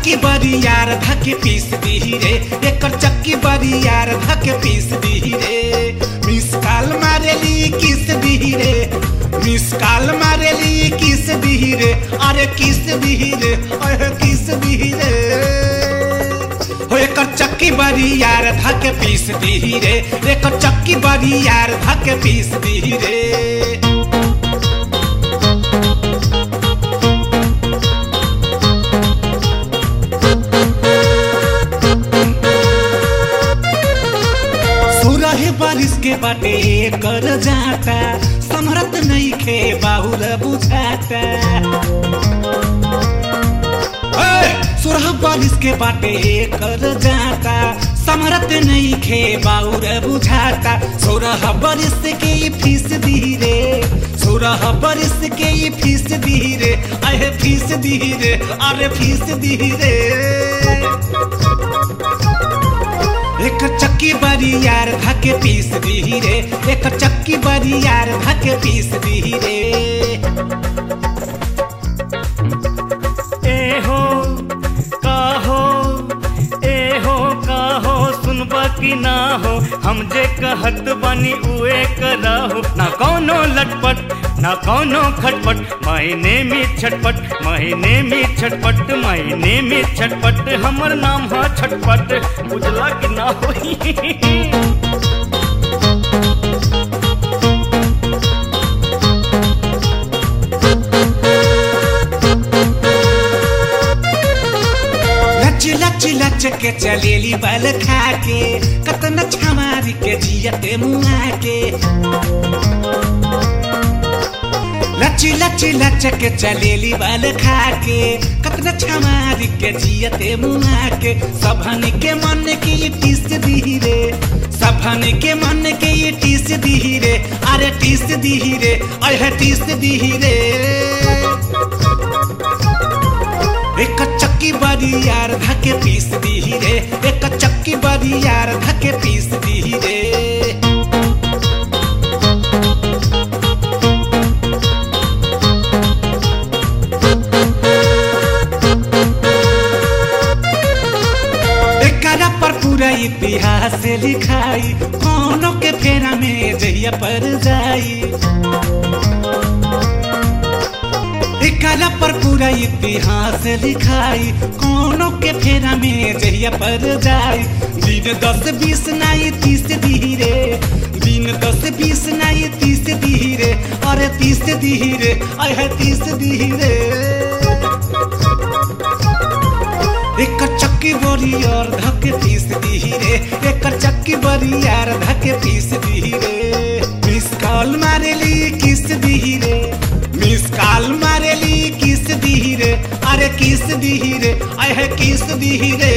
चक्की बड़ी यार धके पीस दी रे, एकर चक्की बड़ी यार धके पीस दी रे। मिस कॉल मारेली किस दी रे, मिस कॉल मारेली किस दी रे, अरे किस दी रे, अरे किस दी रे। हो एकर चक्की बड़ी यार धके पीस दी रे, एकर चक्की बड़ी यार धके पीस दी रे। बारिश के बाटे कर जाता, समरत नहीं खे बाहुल बुझाता। सोरह बारिश के बाटे कर जाता, समरत नहीं खे बाहुल बुझाता। 16 बरिस के ये फीस दी रे, 16 बरिस के ये फीस दी रे, अरे फीस दी रे, अरे फीस दी रे। एक चक्की बड़ी यार धके पीस दी रे, एक चक्की बड़ी यार धके पीस दी रे। ए हो काहो सुनबा की ना हो, हम जे कहत बानी उए कराहो। ना कौनो लटपट ना कौनो खटपट, महीने में छटपट, महीने में छटपट, महीने में छटपट। हमर नाम है छटपट, बुझला कि ना होई। लच के चलेली बल खा के, कतना छमारी के जियते मुआ के। लच के चलेली बल खा के, कतना छमारी के जियते मुआ के। सबहन के मन के ये टीस दी रे, सबहन के मन के ये टीस दी रे, अरे टीस दी रे, अरे टीस दी रे। एक चक्की बड़ी यार धके पीस दी रे, एक चक्की बड़ी यार धके पीस दी रे। एकरा पर पूरा इतिहास लिखाई, कोनो के फेरा में जहिया पर जाई। एकरा पर पूरा इतिहास लिखाई, कोनो के फेरा में जहिया पर जाई। दिन 10-20 नाई 30 दी रे, दिन 10-20 नाई 30 दी रे, अरे 30 दी रे, अरे 30 दी रे। एक चक्की बड़ी यार धके पीस दी रे, एक चक्की बड़ी यार धके पीस दी रे। मिस कॉल मारेली किस दी रे, मिस कॉल मारेली किस दी रे, अरे किस दी रे, अरे किस दी रे।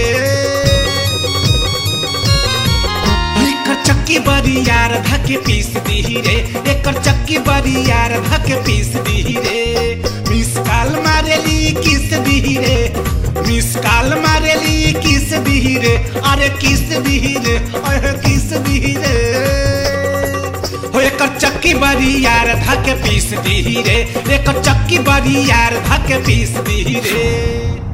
एक चक्की बड़ी यार धके पीस दी रे, एक चक्की बड़ी यार धके पीस दी रे। मिस कॉल मारेली किस दी रे, मिस कॉल मारेली किस दी रे, अरे किस दी रे, अरे किस दी रे। हो एक चक्की बड़ी यार धके पीस दी रे, एक चक्की बड़ी यार धके पीस दी रे।